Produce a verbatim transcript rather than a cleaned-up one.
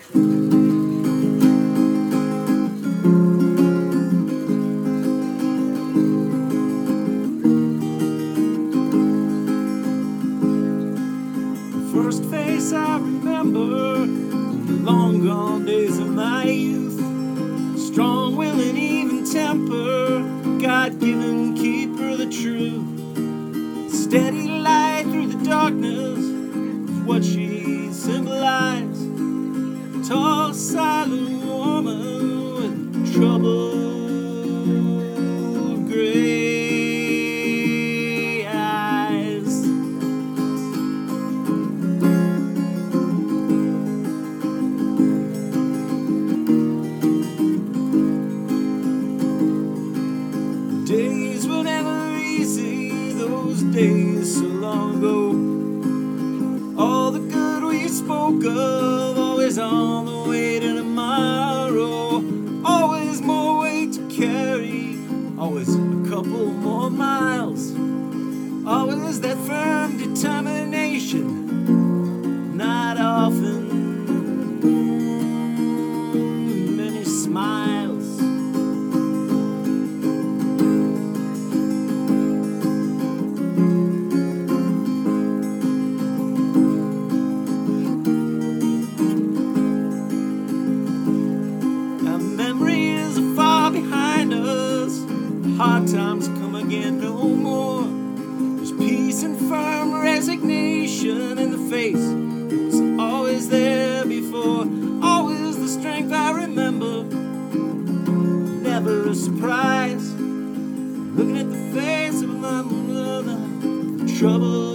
First face I remember, long gone days of my youth. Strong will and even temper, God-given keeper of the truth. Steady light through the darkness is what she symbolized. Tall, silent woman with troubled gray eyes. Days were never easy, those days so long ago. All the good we spoke of, always on the way to tomorrow. Always more weight to carry, always a couple more miles. Always that firm determination, not often many smiles. Hard times come again no more. There's peace and firm resignation in the face that was always there before. Always the strength I remember, never a surprise. Looking at the face of my mother, trouble